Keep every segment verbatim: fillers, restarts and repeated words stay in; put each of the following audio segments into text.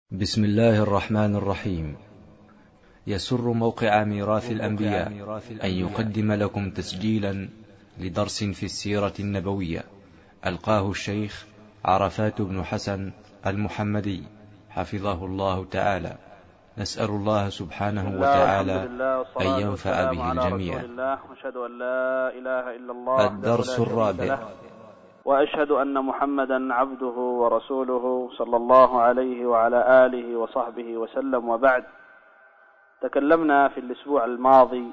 بسم الله الرحمن الرحيم. يسر موقع ميراث الأنبياء أن يقدم لكم تسجيلا لدرس في السيرة النبوية ألقاه الشيخ عرفات بن حسن المحمدي حفظه الله تعالى. نسأل الله سبحانه وتعالى أن ينفع به الجميع. الدرس الرابع. وأشهد أن محمدا عبده ورسوله صلى الله عليه وعلى آله وصحبه وسلم، وبعد. تكلمنا في الأسبوع الماضي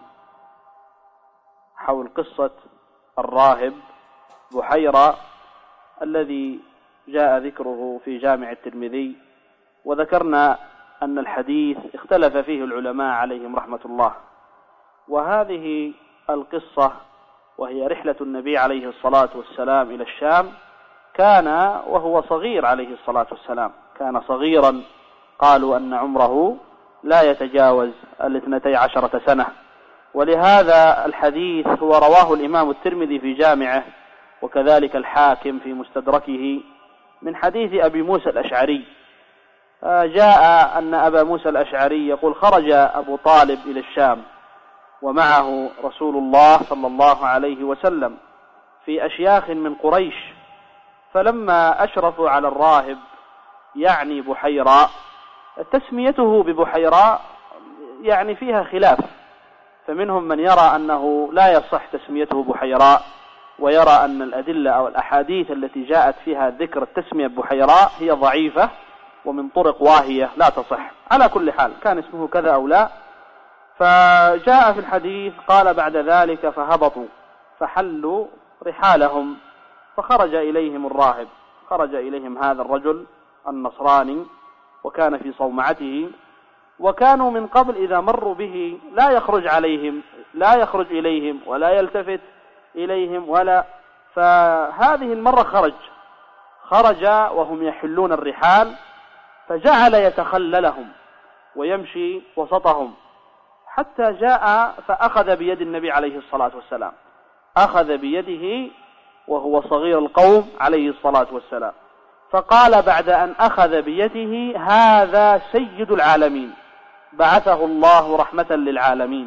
حول قصة الراهب بحيرة الذي جاء ذكره في جامع الترمذي، وذكرنا أن الحديث اختلف فيه العلماء عليهم رحمة الله. وهذه القصة وهي رحلة النبي عليه الصلاة والسلام إلى الشام، كان وهو صغير عليه الصلاة والسلام، كان صغيرا، قالوا أن عمره لا يتجاوز الاثنتي عشرة سنة. ولهذا الحديث هو رواه الإمام الترمذي في جامعه، وكذلك الحاكم في مستدركه، من حديث أبي موسى الأشعري. جاء أن أبا موسى الأشعري يقول: خرج أبو طالب إلى الشام ومعه رسول الله صلى الله عليه وسلم في أشياخ من قريش، فلما أشرفوا على الراهب يعني بحيراء، تسميته ببحيراء يعني فيها خلاف، فمنهم من يرى أنه لا يصح تسميته بحيراء، ويرى أن الأدلة أو الأحاديث التي جاءت فيها ذكر التسمية بحيراء هي ضعيفة ومن طرق واهية لا تصح. على كل حال كان اسمه كذا أو لا. فجاء في الحديث قال: بعد ذلك فهبطوا فحلوا رحالهم، فخرج إليهم الراهب، خرج إليهم هذا الرجل النصراني، وكان في صومعته، وكانوا من قبل إذا مروا به لا يخرج عليهم، لا يخرج إليهم ولا يلتفت إليهم ولا. فهذه المرة خرج خرج وهم يحلون الرحال، فجعل يتخللهم ويمشي وسطهم، حتى جاء فأخذ بيد النبي عليه الصلاة والسلام، أخذ بيده وهو صغير القوم عليه الصلاة والسلام، فقال بعد أن أخذ بيده: هذا سيد العالمين، بعثه الله رحمة للعالمين.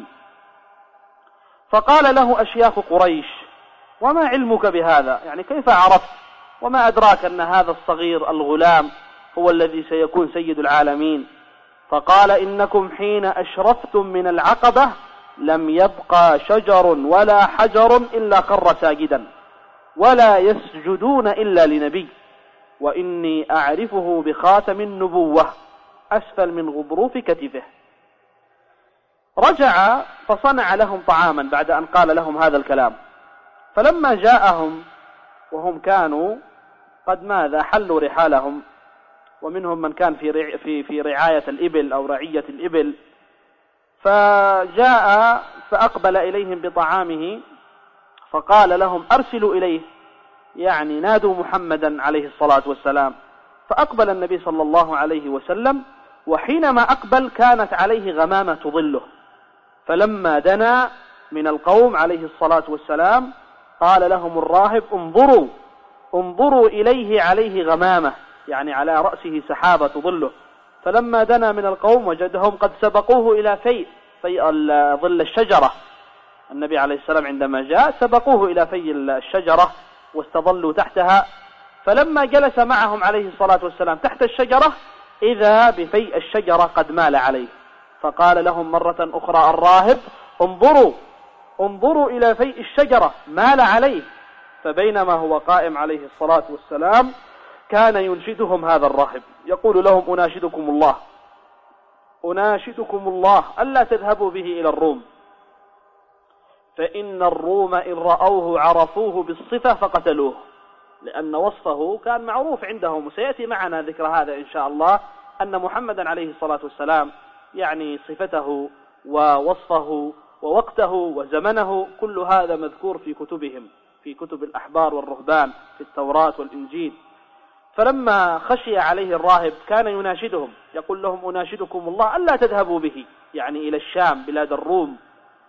فقال له أشياخ قريش: وما علمك بهذا؟ يعني كيف عرفت؟ وما أدراك أن هذا الصغير الغلام هو الذي سيكون سيد العالمين؟ فقال: إنكم حين أشرفتم من العقبة لم يبقى شجر ولا حجر إلا خر ساجدا، ولا يسجدون إلا لنبي، وإني أعرفه بخاتم النبوة أسفل من غضروف كتفه. رجع فصنع لهم طعاما بعد أن قال لهم هذا الكلام، فلما جاءهم وهم كانوا قد ماذا حلوا رحالهم، ومنهم من كان في في في رعاية الإبل أو رعية الإبل، فجاء فأقبل إليهم بطعامه، فقال لهم: أرسلوا إليه، يعني نادوا محمدا عليه الصلاة والسلام. فأقبل النبي صلى الله عليه وسلم، وحينما أقبل كانت عليه غمامة تظله، فلما دنا من القوم عليه الصلاة والسلام قال لهم الراهب: انظروا انظروا إليه، عليه غمامة، يعني على رأسه سحابة تظله. فلما دنا من القوم وجدهم قد سبقوه إلى في في ظل الشجرة، النبي عليه السلام عندما جاء سبقوه إلى في الشجرة واستظلوا تحتها. فلما جلس معهم عليه الصلاة والسلام تحت الشجرة إذا بفيء الشجرة قد مال عليه، فقال لهم مرة أخرى الراهب: انظروا انظروا إلى فيء الشجرة، مال عليه. فبينما هو قائم عليه الصلاة والسلام كان ينشدهم هذا الراهب، يقول لهم: أناشدكم الله أناشدكم الله ألا تذهبوا به إلى الروم، فإن الروم إن رأوه عرفوه بالصفة فقتلوه، لأن وصفه كان معروف عندهم، وسيأتي معنا ذكر هذا إن شاء الله، أن محمدا عليه الصلاة والسلام يعني صفته ووصفه ووقته وزمنه كل هذا مذكور في كتبهم، في كتب الأحبار والرهبان في التوراة والإنجيل. فلما خشي عليه الراهب كان يناشدهم، يقول لهم: أناشدكم الله ألا تذهبوا به، يعني إلى الشام بلاد الروم.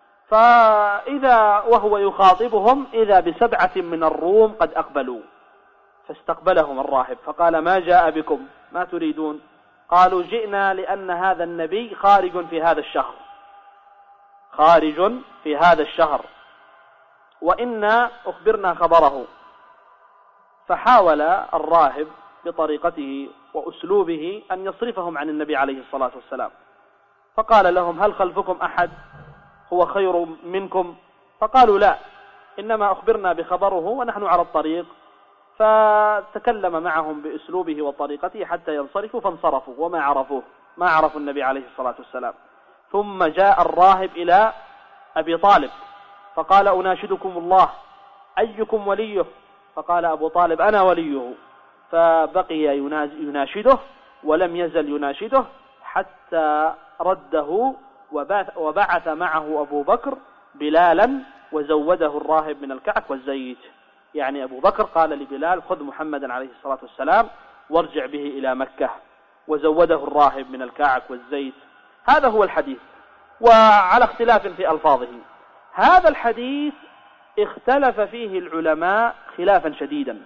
فإذا وهو يخاطبهم إذا بسبعة من الروم قد أقبلوا، فاستقبلهم الراهب فقال: ما جاء بكم؟ ما تريدون؟ قالوا جئنا لأن هذا النبي خارج في هذا الشهر خارج في هذا الشهر وإنا أخبرنا خبره. فحاول الراهب بطريقته وأسلوبه أن يصرفهم عن النبي عليه الصلاة والسلام، فقال لهم: هل خلفكم أحد هو خير منكم؟ فقالوا: لا، إنما أخبرنا بخبره ونحن على الطريق. فتكلم معهم بأسلوبه وطريقته حتى ينصرفوا، فانصرفوا وما عرفوه، ما عرفوا النبي عليه الصلاة والسلام. ثم جاء الراهب إلى أبي طالب فقال: أناشدكم الله، أيكم وليه؟ فقال أبو طالب: أنا وليه. فبقي يناشده ولم يزل يناشده حتى رده، وبعث معه أبو بكر بلالا وزوده الراهب من الكعك والزيت. يعني أبو بكر قال لبلال: خذ محمدا عليه الصلاة والسلام وارجع به إلى مكة، وزوده الراهب من الكعك والزيت. هذا هو الحديث، وعلى اختلاف في ألفاظه. هذا الحديث اختلف فيه العلماء خلافا شديدا،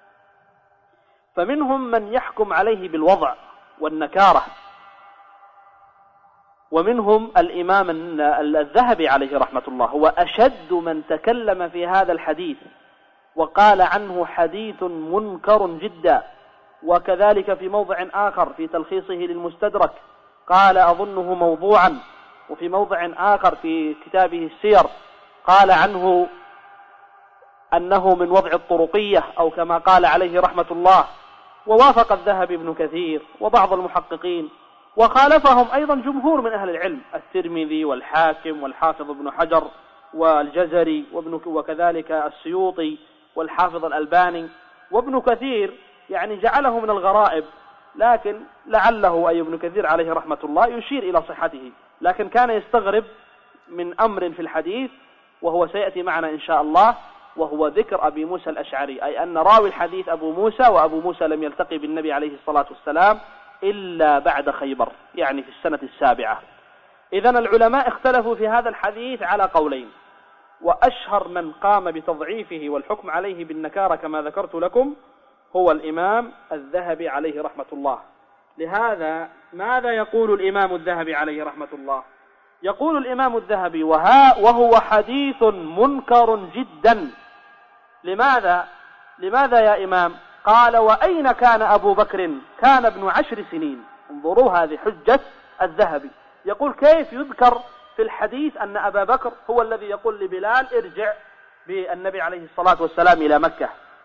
فمنهم من يحكم عليه بالوضع والنكارة، ومنهم الإمام الذهبي عليه رحمة الله، هو أشد من تكلم في هذا الحديث وقال عنه حديث منكر جدا. وكذلك في موضع آخر في تلخيصه للمستدرك قال: أظنه موضوعا. وفي موضع آخر في كتابه السير قال عنه أنه من وضع الطرقية، أو كما قال عليه رحمة الله. ووافق الذهبي ابن كثير وبعض المحققين، وخالفهم أيضا جمهور من أهل العلم، الترمذي والحاكم والحافظ ابن حجر والجزري وكذلك السيوطي والحافظ الألباني. وابن كثير يعني جعله من الغرائب، لكن لعله أي ابن كثير عليه رحمة الله يشير إلى صحته، لكن كان يستغرب من أمر في الحديث وهو سيأتي معنا إن شاء الله، وهو ذكر أبي موسى الأشعري، أي أن راوي الحديث أبو موسى، وأبو موسى لم يلتقي بالنبي عليه الصلاة والسلام إلا بعد خيبر، يعني في السنة السابعة. إذن العلماء اختلفوا في هذا الحديث على قولين، وأشهر من قام بتضعيفه والحكم عليه بالنكارة كما ذكرت لكم هو الإمام الذهبي عليه رحمة الله. لهذا ماذا يقول الإمام الذهبي عليه رحمة الله؟ يقول الإمام الذهبي: وها وهو حديث منكر جدا. لماذا؟ لماذا يا إمام؟ قال: وأين كان أبو بكر؟ كان ابن عشر سنين. انظروا هذه حجة الذهبي، يقول كيف يذكر في الحديث أن أبا بكر هو الذي يقول لبلال ارجع بالنبي عليه الصلاة والسلام إلى مكة؟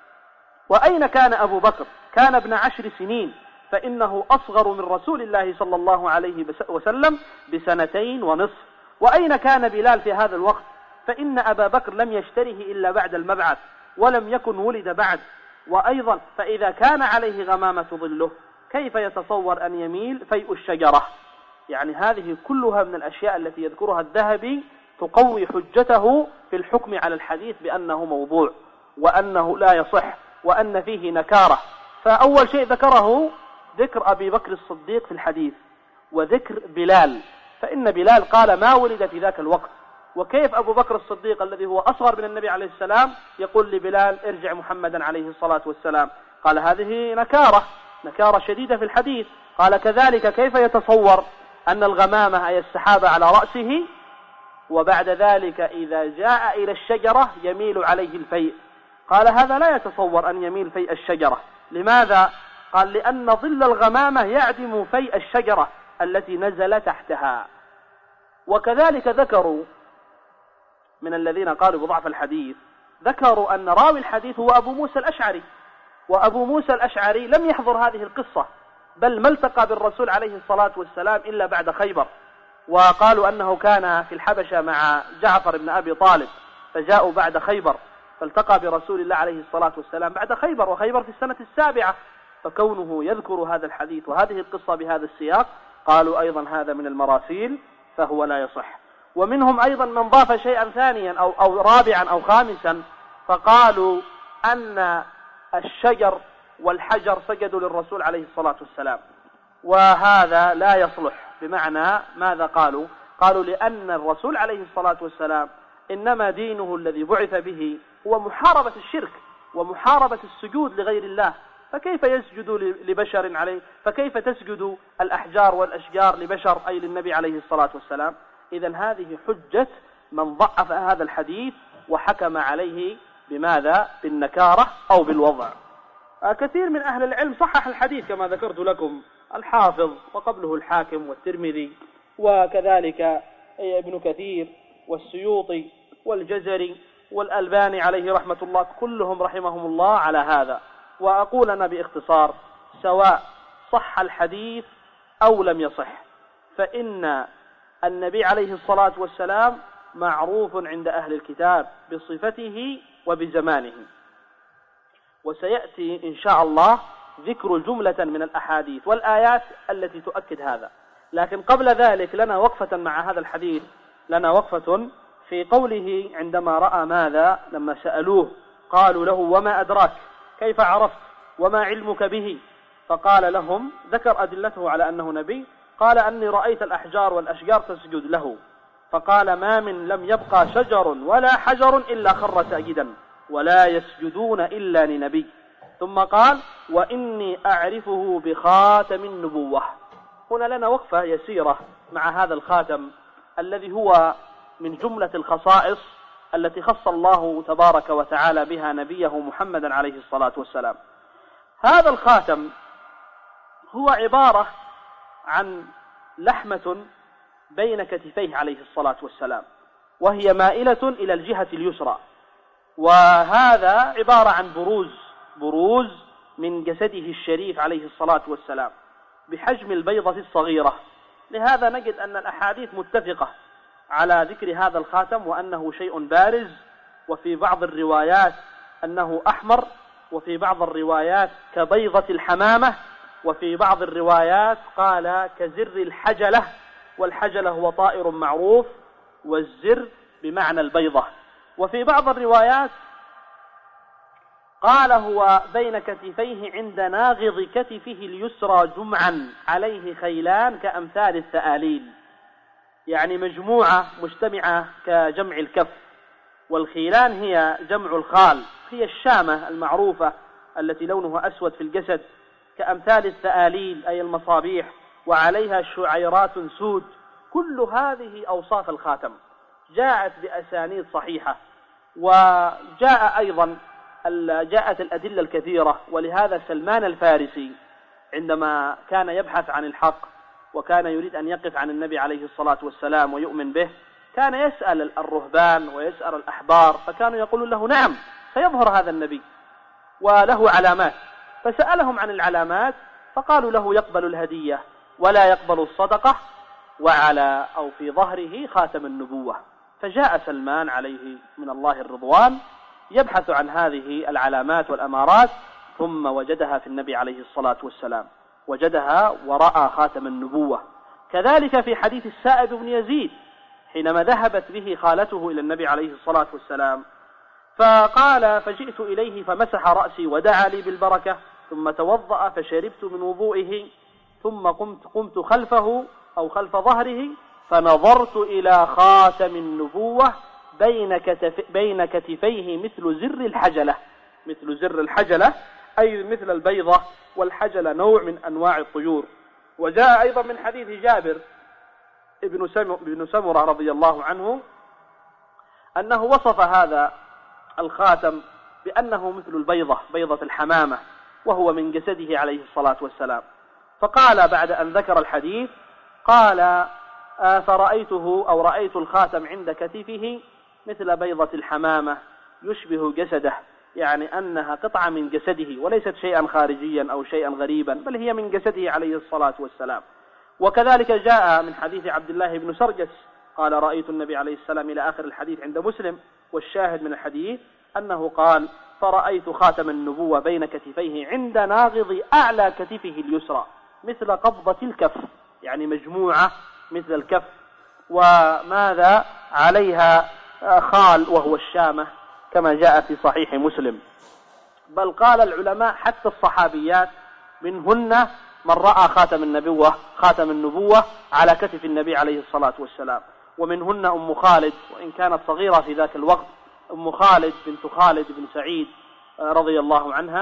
وأين كان أبو بكر؟ كان ابن عشر سنين، فإنه أصغر من رسول الله صلى الله عليه وسلم بسنتين ونصف. وأين كان بلال في هذا الوقت؟ فإن أبا بكر لم يشتره إلا بعد المبعث، ولم يكن ولد بعد. وأيضا فإذا كان عليه غمامة ظله كيف يتصور أن يميل فيء الشجرة؟ يعني هذه كلها من الأشياء التي يذكرها الذهبي تقوي حجته في الحكم على الحديث بأنه موضوع، وأنه لا يصح، وأن فيه نكارة. فأول شيء ذكره ذكر أبي بكر الصديق في الحديث، وذكر بلال، فإن بلال قال ما ولد في ذاك الوقت. وكيف أبو بكر الصديق الذي هو أصغر من النبي عليه السلام يقول لبلال ارجع محمدا عليه الصلاة والسلام؟ قال هذه نكارة، نكارة شديدة في الحديث. قال كذلك كيف يتصور أن الغمامة أي السحابة على رأسه، وبعد ذلك إذا جاء إلى الشجرة يميل عليه الفيء؟ قال هذا لا يتصور أن يميل فيء الشجرة. لماذا؟ قال لأن ظل الغمامة يعدم فيء الشجرة التي نزل تحتها. وكذلك ذكروا من الذين قالوا بضعف الحديث، ذكروا أن راوي الحديث هو أبو موسى الأشعري، وأبو موسى الأشعري لم يحضر هذه القصة، بل ما التقى بالرسول عليه الصلاة والسلام إلا بعد خيبر. وقالوا أنه كان في الحبشة مع جعفر بن أبي طالب، فجاءوا بعد خيبر، فالتقى برسول الله عليه الصلاة والسلام بعد خيبر، وخيبر في السنة السابعة. فكونه يذكر هذا الحديث وهذه القصة بهذا السياق قالوا أيضا هذا من المراسيل، فهو لا يصح. ومنهم أيضا من ضاف شيئا ثانيا أو, أو رابعا أو خامسا، فقالوا أن الشجر والحجر سجدوا للرسول عليه الصلاة والسلام، وهذا لا يصلح. بمعنى ماذا قالوا؟ قالوا لأن الرسول عليه الصلاة والسلام إنما دينه الذي بعث به هو محاربة الشرك ومحاربة السجود لغير الله، فكيف يسجد لبشر عليه؟ فكيف تسجد الأحجار والأشجار لبشر أي للنبي عليه الصلاة والسلام؟ إذن هذه حجة من ضعف هذا الحديث وحكم عليه بماذا؟ بالنكارة أو بالوضع. كثير من أهل العلم صحح الحديث كما ذكرت لكم، الحافظ وقبله الحاكم والترمذي وكذلك ابن كثير والسيوطي والجزري والألباني عليه رحمة الله، كلهم رحمهم الله على هذا. وأقول أنا باختصار، سواء صح الحديث أو لم يصح، فإن النبي عليه الصلاة والسلام معروف عند أهل الكتاب بصفته وبزمانه، وسيأتي إن شاء الله ذكر جملة من الأحاديث والآيات التي تؤكد هذا. لكن قبل ذلك لنا وقفة مع هذا الحديث، لنا وقفة في قوله عندما رأى ماذا لما سألوه قالوا له وما أدراك كيف عرفت وما علمك به؟ فقال لهم، ذكر أدلته على أنه نبي، قال أني رأيت الأحجار والأشجار تسجد له، فقال ما من لم يبقى شجر ولا حجر إلا خر ساجدا ولا يسجدون إلا لنبي. ثم قال وإني أعرفه بخاتم النبوة. هنا لنا وقفة يسيرة مع هذا الخاتم الذي هو من جملة الخصائص التي خص الله تبارك وتعالى بها نبيه محمدا عليه الصلاة والسلام. هذا الخاتم هو عبارة عن لحمة بين كتفيه عليه الصلاة والسلام، وهي مائلة إلى الجهة اليسرى، وهذا عبارة عن بروز بروز من جسده الشريف عليه الصلاة والسلام بحجم البيضة الصغيرة. لهذا نجد أن الأحاديث متفقة على ذكر هذا الخاتم وأنه شيء بارز، وفي بعض الروايات أنه أحمر، وفي بعض الروايات كبيضة الحمامة، وفي بعض الروايات قال كزر الحجلة، والحجلة هو طائر معروف والزر بمعنى البيضة. وفي بعض الروايات قال هو بين كتفيه عند ناغض كتفه اليسرى جمعا عليه خيلان كأمثال الثآليل، يعني مجموعة مجتمعة كجمع الكف، والخيلان هي جمع الخال، هي الشامة المعروفة التي لونها أسود في الجسد، كأمثال الثآليل أي المصابيح، وعليها شعيرات سود. كل هذه أوصاف الخاتم جاءت بأسانيد صحيحة، وجاء أيضا جاءت الأدلة الكثيرة. ولهذا سلمان الفارسي عندما كان يبحث عن الحق وكان يريد أن يقف عن النبي عليه الصلاة والسلام ويؤمن به، كان يسأل الرهبان ويسأل الأحبار، فكانوا يقولون له نعم سيظهر هذا النبي وله علامات، فسألهم عن العلامات فقالوا له يقبل الهدية ولا يقبل الصدقة، وعلى أو في ظهره خاتم النبوة. فجاء سلمان عليه من الله الرضوان يبحث عن هذه العلامات والأمارات، ثم وجدها في النبي عليه الصلاة والسلام، وجدها ورأى خاتم النبوة. كذلك في حديث السائب بن يزيد حينما ذهبت به خالته إلى النبي عليه الصلاة والسلام، فقال فجئت إليه فمسح رأسي ودعا لي بالبركة، ثم توضأ فشربت من وضوئه، ثم قمت, قمت خلفه أو خلف ظهره فنظرت إلى خاتم النبوة بين, كتف بين كتفيه مثل زر الحجلة، مثل زر الحجلة أي مثل البيضة، والحجلة نوع من أنواع الطيور. وجاء أيضا من حديث جابر ابن سمرة رضي الله عنه أنه وصف هذا الخاتم بأنه مثل البيضة، بيضة الحمامة، وهو من جسده عليه الصلاة والسلام. فقال بعد أن ذكر الحديث قال آه فرأيته أو رأيت الخاتم عند كتفه مثل بيضة الحمامة يشبه جسده، يعني أنها قطعة من جسده وليست شيئا خارجيا أو شيئا غريبا، بل هي من جسده عليه الصلاة والسلام. وكذلك جاء من حديث عبد الله بن سرجس قال رأيت النبي عليه السلام إلى آخر الحديث عند مسلم. والشاهد من الحديث أنه قال فرأيت خاتم النبوة بين كتفيه عند ناغض أعلى كتفه اليسرى مثل قبضة الكف، يعني مجموعة مثل الكف، وماذا عليها خال وهو الشامة كما جاء في صحيح مسلم. بل قال العلماء حتى الصحابيات منهن من رأى خاتم النبوة خاتم النبوة على كتف النبي عليه الصلاة والسلام، ومنهن أم خالد وإن كانت صغيرة في ذاك الوقت، أم خالد بنت خالد بن سعيد رضي الله عنها،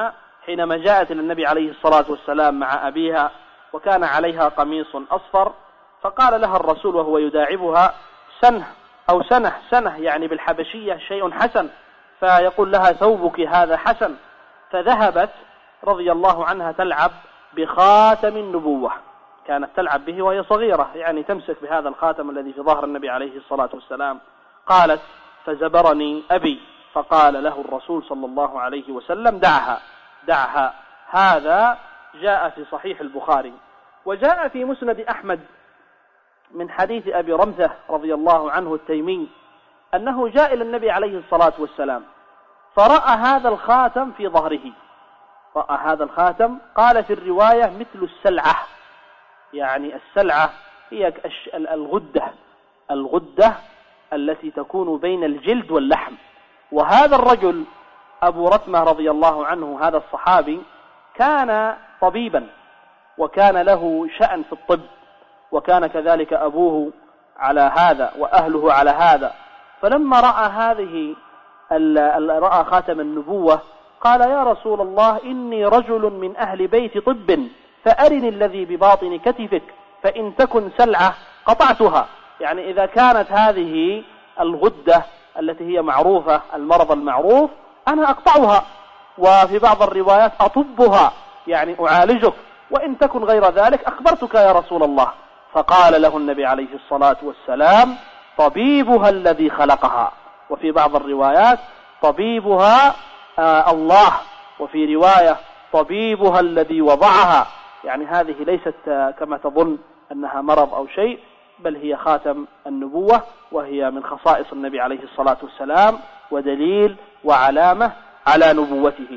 حينما جاءت إلى النبي عليه الصلاة والسلام مع أبيها وكان عليها قميص أصفر، فقال لها الرسول وهو يداعبها: سنه أو سنه، سنه يعني بالحبشية شيء حسن، فيقول لها: ثوبك هذا حسن. فذهبت رضي الله عنها تلعب بخاتم النبوة، كانت تلعب به وهي صغيرة، يعني تمسك بهذا الخاتم الذي في ظهر النبي عليه الصلاة والسلام. قالت: فزبرني أبي، فقال له الرسول صلى الله عليه وسلم: دعها دعها. هذا جاء في صحيح البخاري. وجاء في مسند أحمد من حديث أبي رمثة رضي الله عنه التيمي أنه جاء إلى النبي عليه الصلاة والسلام فرأى هذا الخاتم في ظهره، رأى هذا الخاتم، قال في الرواية: مثل السلعة، يعني السلعة هي الغدة الغدة التي تكون بين الجلد واللحم. وهذا الرجل أبو رتمة رضي الله عنه، هذا الصحابي، كان طبيبا وكان له شأن في الطب، وكان كذلك أبوه على هذا وأهله على هذا. فلما رأى هذه رأى خاتم النبوة قال: يا رسول الله، إني رجل من أهل بيت طب، فأرني الذي بباطن كتفك، فإن تكن سلعة قطعتها. يعني إذا كانت هذه الغدة التي هي معروفة، المرض المعروف، أنا أقطعها، وفي بعض الروايات أطبها، يعني أعالجك، وإن تكن غير ذلك أخبرتك يا رسول الله. فقال له النبي عليه الصلاة والسلام: طبيبها الذي خلقها، وفي بعض الروايات طبيبها آه الله، وفي رواية طبيبها الذي وضعها. يعني هذه ليست كما تظن أنها مرض أو شيء، بل هي خاتم النبوة، وهي من خصائص النبي عليه الصلاة والسلام ودليل وعلامة على نبوته.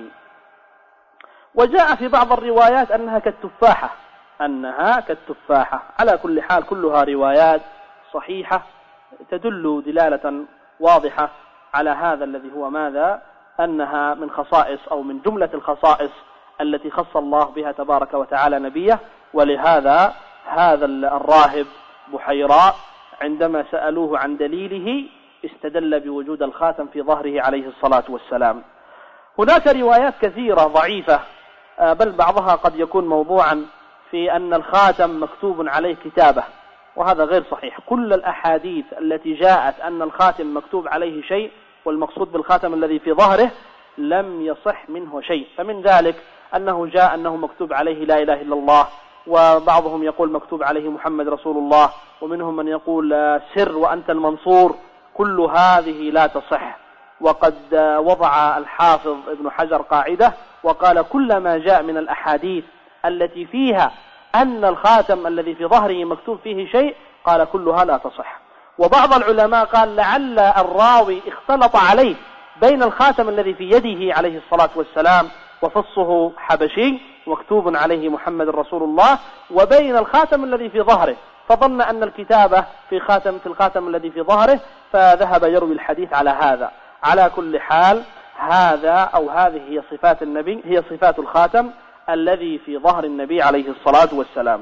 وجاء في بعض الروايات أنها كالتفاحة، أنها كالتفاحة. على كل حال كلها روايات صحيحة تدل دلالة واضحة على هذا الذي هو ماذا؟ أنها من خصائص أو من جملة الخصائص التي خص الله بها تبارك وتعالى نبيه. ولهذا هذا الراهب بحيراء عندما سألوه عن دليله استدل بوجود الخاتم في ظهره عليه الصلاة والسلام. هناك روايات كثيرة ضعيفة، بل بعضها قد يكون موضوعا، في أن الخاتم مكتوب عليه كتابة، وهذا غير صحيح. كل الأحاديث التي جاءت أن الخاتم مكتوب عليه شيء، والمقصود بالخاتم الذي في ظهره، لم يصح منه شيء. فمن ذلك أنه جاء أنه مكتوب عليه لا إله إلا الله، وبعضهم يقول مكتوب عليه محمد رسول الله، ومنهم من يقول سر وأنت المنصور. كل هذه لا تصح. وقد وضع الحافظ ابن حجر قاعدة وقال: كل ما جاء من الأحاديث التي فيها أن الخاتم الذي في ظهره مكتوب فيه شيء، قال كلها لا تصح. وبعض العلماء قال: لعل الراوي اختلط عليه بين الخاتم الذي في يده عليه الصلاة والسلام وفصه حبشي مكتوب عليه محمد رسول الله، وبين الخاتم الذي في ظهره، فظن أن الكتابة في خاتم في الخاتم الذي في ظهره، فذهب يروي الحديث على هذا. على كل حال هذا أو هذه هي صفات النبي، هي صفات الخاتم الذي في ظهر النبي عليه الصلاة والسلام.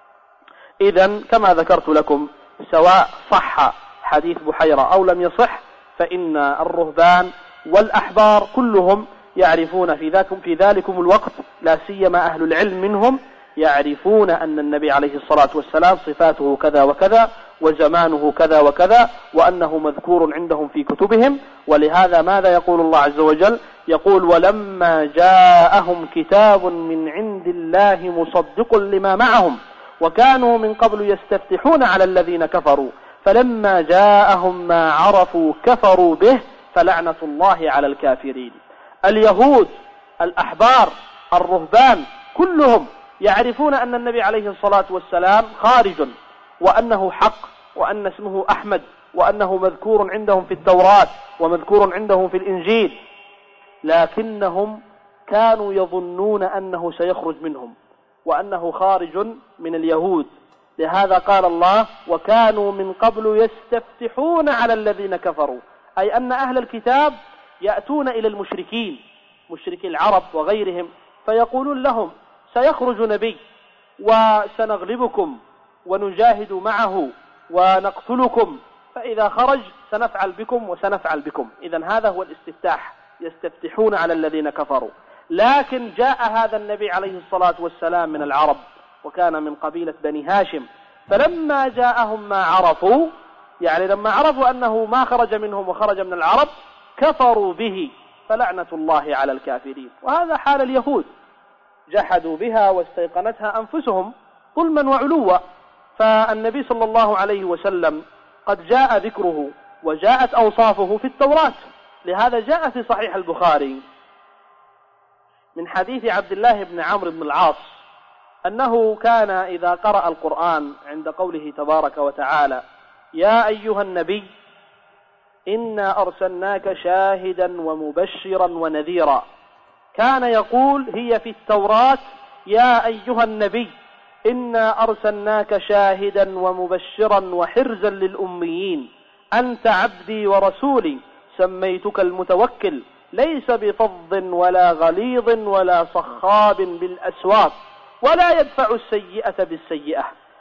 إذن كما ذكرت لكم، سواء صح حديث بحيرة أو لم يصح، فإن الرهبان والأحبار كلهم يعرفون في ذاكم في ذلكم الوقت، لا سيما أهل العلم منهم، يعرفون أن النبي عليه الصلاة والسلام صفاته كذا وكذا، وزمانه كذا وكذا، وأنه مذكور عندهم في كتبهم. ولهذا ماذا يقول الله عز وجل؟ يقول: ولما جاءهم كتاب من عند الله مصدق لما معهم وكانوا من قبل يستفتحون على الذين كفروا فلما جاءهم ما عرفوا كفروا به فلعنة الله على الكافرين. اليهود، الأحبار، الرهبان، كلهم يعرفون أن النبي عليه الصلاة والسلام خارج، وأنه حق، وأن اسمه أحمد، وأنه مذكور عندهم في التوراة ومذكور عندهم في الإنجيل، لكنهم كانوا يظنون أنه سيخرج منهم وأنه خارج من اليهود. لهذا قال الله: وكانوا من قبل يستفتحون على الذين كفروا، أي أن أهل الكتاب يأتون إلى المشركين، مشركي العرب وغيرهم، فيقولون لهم: سيخرج نبي وسنغلبكم ونجاهد معه ونقتلكم، فإذا خرج سنفعل بكم وسنفعل بكم. إذن هذا هو الاستفتاح، يستفتحون على الذين كفروا. لكن جاء هذا النبي عليه الصلاة والسلام من العرب، وكان من قبيلة بني هاشم، فلما جاءهم ما عرفوا، يعني لما عرفوا أنه ما خرج منهم وخرج من العرب، كفروا به، فلعنة الله على الكافرين. وهذا حال اليهود، جحدوا بها واستيقنتها أنفسهم ظلما وعلوا. فالنبي صلى الله عليه وسلم قد جاء ذكره وجاءت أوصافه في التوراة. لهذا جاء في صحيح البخاري من حديث عبد الله بن عمرو بن العاص أنه كان إذا قرأ القرآن عند قوله تبارك وتعالى: يا أيها النبي إنا أرسلناك شاهدا ومبشرا ونذيرا، كان يقول هي في التوراة: يا أيها النبي إنا أرسلناك شاهدا ومبشرا وحرزا للأميين، أنت عبدي ورسولي، سميتك المتوكل، ليس بفظ ولا غليظ ولا صخاب بالأسواق، ولا يدفع السيئة بالسيئة،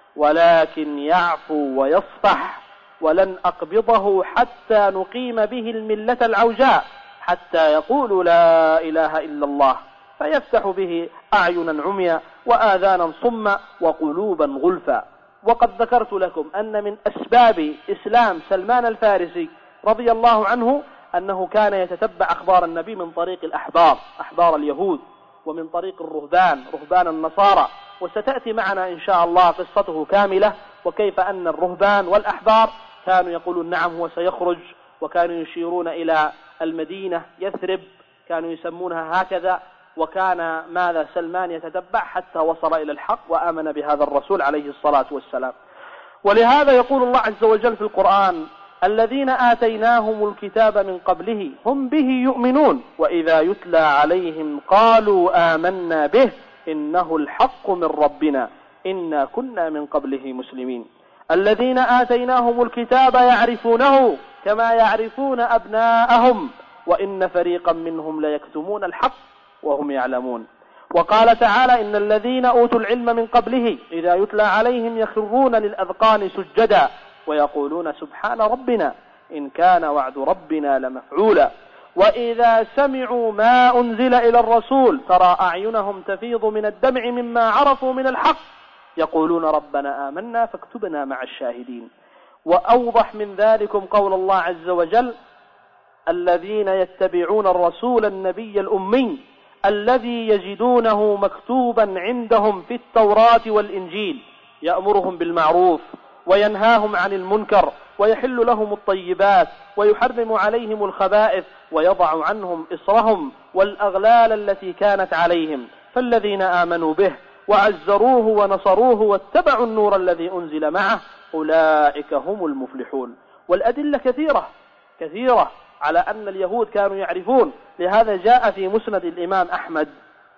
ولكن يعفو ويصفح، ولن أقبضه حتى نقيم به الملة العوجاء، حتى يقول لا إله إلا الله، فيفتح به أعينا عميا وآذانا صما وقلوبا غلفا. وقد ذكرت لكم أن من أسباب إسلام سلمان الفارسي رضي الله عنه أنه كان يتتبع أخبار النبي من طريق الأحبار، أحبار اليهود، ومن طريق الرهبان، رهبان النصارى، وستأتي معنا إن شاء الله قصته كاملة، وكيف أن الرهبان والأحبار كانوا يقولون نعم هو سيخرج، وكانوا يشيرون إلى المدينة يثرب، كانوا يسمونها هكذا. وكان ماذا سلمان يتتبع حتى وصل إلى الحق وآمن بهذا الرسول عليه الصلاة والسلام. ولهذا يقول الله عز وجل في القرآن: الذين آتيناهم الكتاب من قبله هم به يؤمنون وإذا يتلى عليهم قالوا آمنا به إنه الحق من ربنا إنا كنا من قبله مسلمين. الذين آتيناهم الكتاب يعرفونه كما يعرفون أبناءهم وإن فريقا منهم ليكتمون الحق وهم يعلمون. وقال تعالى: إن الذين أوتوا العلم من قبله إذا يتلى عليهم يخرون للأذقان سجدا ويقولون سبحان ربنا إن كان وعد ربنا لمفعولا. وإذا سمعوا ما أنزل إلى الرسول ترى أعينهم تفيض من الدمع مما عرفوا من الحق يقولون ربنا آمنا فاكتبنا مع الشاهدين. وأوضح من ذلكم قول الله عز وجل: الذين يتبعون الرسول النبي الأمي الذي يجدونه مكتوبا عندهم في التوراة والإنجيل يأمرهم بالمعروف وينهاهم عن المنكر ويحل لهم الطيبات ويحرم عليهم الخبائث ويضع عنهم إصرهم والأغلال التي كانت عليهم. فالذين آمنوا به وعزروه ونصروه واتبعوا النور الذي أنزل معه أولئك هم المفلحون. والأدلة كثيرة كثيرة على أن اليهود كانوا يعرفون. لهذا جاء في مسند الإمام أحمد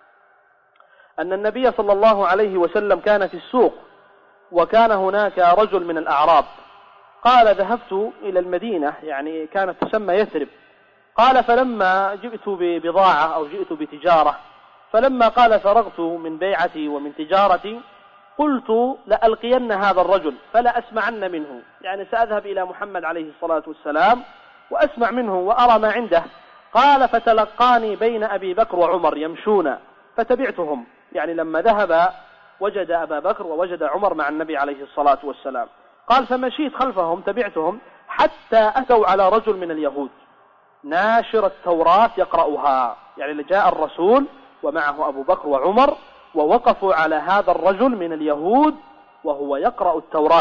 أن النبي صلى الله عليه وسلم كان في السوق وكان هناك رجل من الأعراب قال: ذهبت إلى المدينة، يعني كانت تسمى يثرب. قال: فلما جئت ببضاعة أو جئت بتجارة، فلما قال فرغت من بيعتي ومن تجارتي قلت لألقين هذا الرجل فلا أسمعن منه، يعني سأذهب إلى محمد عليه الصلاة والسلام وأسمع منه وأرى ما عنده. قال: فتلقاني بين أبي بكر وعمر يمشون فتبعتهم، يعني لما ذهب وجد أبا بكر ووجد عمر مع النبي عليه الصلاة والسلام. قال: فمشيت خلفهم تبعتهم حتى أتوا على رجل من اليهود ناشر التوراة يقرأها، يعني جاء الرسول ومعه أبو بكر وعمر ووقفوا على هذا الرجل من اليهود وهو يقرأ التوراة.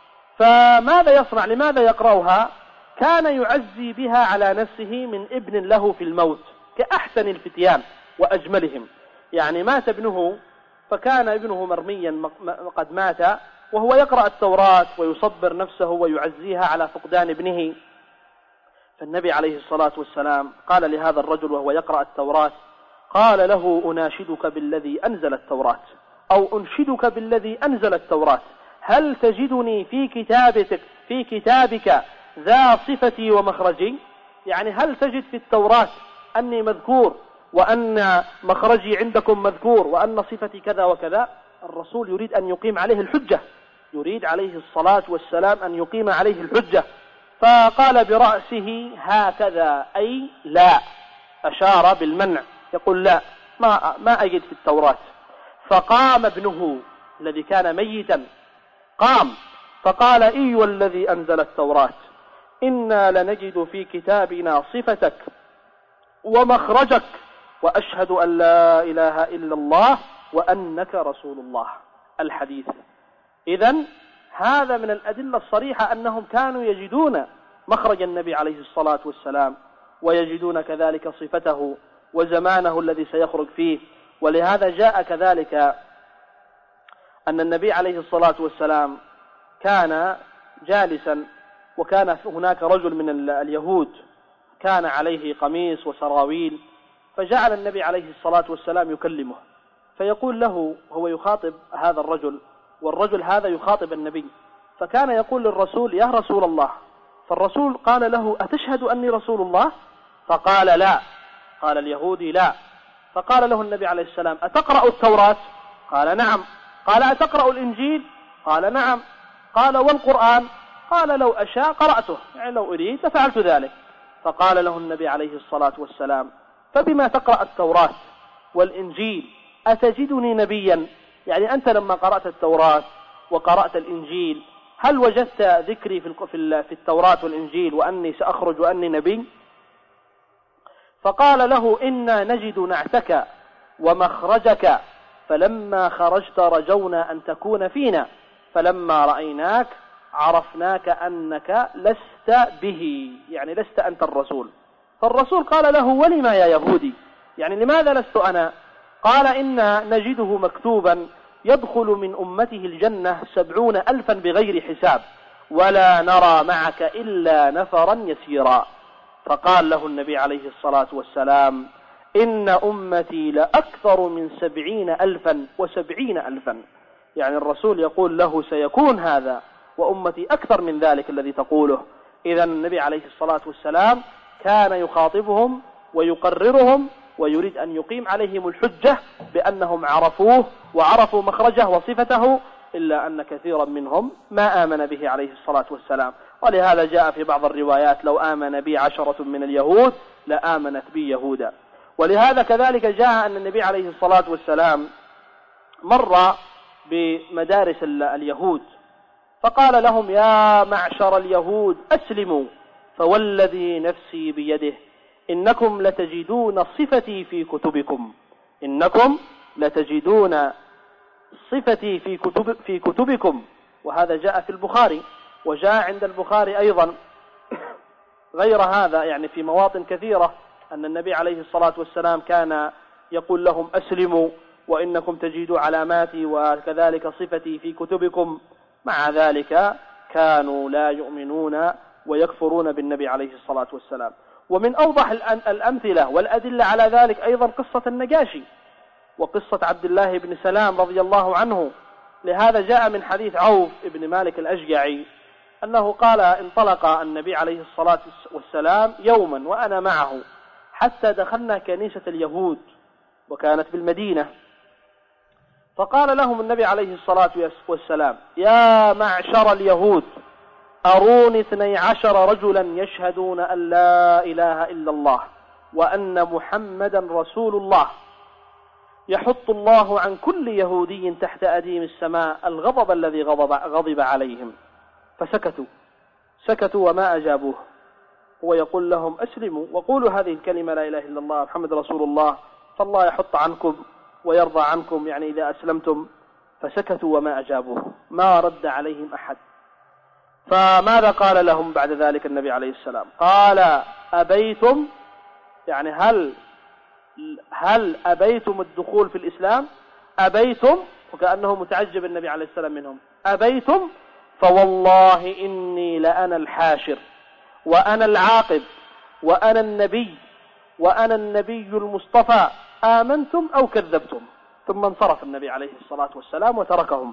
فماذا يصنع؟ لماذا يقرأها؟ كان يعزي بها على نفسه من ابن له في الموت كأحسن الفتيان وأجملهم، يعني مات ابنه فكان ابنه مرميا قد مات وهو يقرأ التوراة ويصبر نفسه ويعزيها على فقدان ابنه. فالنبي عليه الصلاة والسلام قال لهذا الرجل وهو يقرأ التوراة، قال له: أناشدك بالذي أنزل التوراة أو أنشدك بالذي أنزل التوراة، هل تجدني في كتابك في كتابك ذا صفتي ومخرجي؟ يعني هل تجد في التوراة أني مذكور وأن مخرجي عندكم مذكور وأن صفتي كذا وكذا؟ الرسول يريد أن يقيم عليه الحجة، يريد عليه الصلاة والسلام أن يقيم عليه الحجة. فقال برأسه هكذا، أي لا، أشار بالمنع، يقول لا، ما, ما أجد في التوراة. فقام ابنه الذي كان ميتا، قام فقال: أيها الذي أنزل التوراة، إنا لنجد في كتابنا صفتك ومخرجك، وأشهد أن لا إله إلا الله وأنك رسول الله. الحديث. إذن هذا من الأدلة الصريحة أنهم كانوا يجدون مخرج النبي عليه الصلاة والسلام، ويجدون كذلك صفته وزمانه الذي سيخرج فيه. ولهذا جاء كذلك أن النبي عليه الصلاة والسلام كان جالسا، وكان هناك رجل من اليهود كان عليه قميص وسراويل، فجعل النبي عليه الصلاة والسلام يكلمه، فيقول له، هو يخاطب هذا الرجل والرجل هذا يخاطب النبي، فكان يقول للرسول: يا رسول الله. فالرسول قال له: أتشهد أني رسول الله؟ فقال: لا. قال اليهودي: لا. فقال له النبي عليه السلام: أتقرأ التوراة؟ قال: نعم. قال: أتقرأ الإنجيل؟ قال: نعم. قال: والقرآن؟ قال: لو أشاء قرأته، يعني لو أريد لفعلت ذلك. فقال له النبي عليه الصلاة والسلام: فبما تقرأ التوراة والإنجيل أتجدني نبيا؟ يعني أنت لما قرأت التوراة وقرأت الإنجيل هل وجدت ذكري في التوراة والإنجيل وأني سأخرج وأني نبي؟ فقال له: إنا نجد نعتك ومخرجك، فلما خرجت رجونا أن تكون فينا، فلما رأيناك عرفناك أنك لست به، يعني لست أنت الرسول. فالرسول قال له: ولما يا يهودي؟ يعني لماذا لست أنا؟ قال: إنا نجده مكتوبا: يدخل من أمته الجنة سبعون ألفا بغير حساب، ولا نرى معك إلا نفرا يسيرا. فقال له النبي عليه الصلاة والسلام: إن أمتي لأكثر من سبعين ألفا وسبعين ألفا، يعني الرسول يقول له سيكون هذا، وأمتي أكثر من ذلك الذي تقوله. إذن النبي عليه الصلاة والسلام كان يخاطبهم ويقررهم ويريد أن يقيم عليهم الحجة بأنهم عرفوه وعرفوا مخرجه وصفته، إلا أن كثيرا منهم ما آمن به عليه الصلاة والسلام. ولهذا جاء في بعض الروايات: لو آمن بي عشرة من اليهود لآمنت بي يهودا. ولهذا كذلك جاء أن النبي عليه الصلاة والسلام مر بمدارس اليهود فقال لهم: يا معشر اليهود أسلموا، فوالذي نفسي بيده إنكم لتجدون صفتي في كتبكم، إنكم لتجدون صفتي في كتب في كتبكم. وهذا جاء في البخاري، وجاء عند البخاري أيضا غير هذا، يعني في مواطن كثيرة، أن النبي عليه الصلاة والسلام كان يقول لهم: أسلموا وإنكم تجدوا علاماتي وكذلك صفتي في كتبكم. مع ذلك كانوا لا يؤمنون ويكفرون بالنبي عليه الصلاة والسلام. ومن أوضح الأمثلة والأدلة على ذلك أيضا قصة النجاشي وقصة عبد الله بن سلام رضي الله عنه. لهذا جاء من حديث عوف بن مالك الأشجعي أنه قال: انطلق النبي عليه الصلاة والسلام يوما وأنا معه حتى دخلنا كنيسة اليهود، وكانت بالمدينة، فقال لهم النبي عليه الصلاة والسلام: يا معشر اليهود، أروني اثني عشر رجلا يشهدون أن لا إله إلا الله وأن محمدا رسول الله، يحط الله عن كل يهودي تحت أديم السماء الغضب الذي غضب, غضب عليهم. فسكتوا سكتوا وما أجابوه. هو يقول لهم: أسلموا وقولوا هذه الكلمة لا إله إلا الله محمد رسول الله، فالله يحط عنكم ويرضى عنكم، يعني إذا أسلمتم. فسكتوا وما أجابوه، ما رد عليهم أحد. فماذا قال لهم بعد ذلك النبي عليه السلام؟ قال: أبيتم، يعني هل هل أبيتم الدخول في الإسلام؟ أبيتم، وكأنه متعجب النبي عليه السلام منهم، أبيتم فوالله إني لأنا الحاشر وأنا العاقب وأنا النبي وأنا النبي المصطفى، آمنتم أو كذبتم. ثم انصرف النبي عليه الصلاة والسلام وتركهم.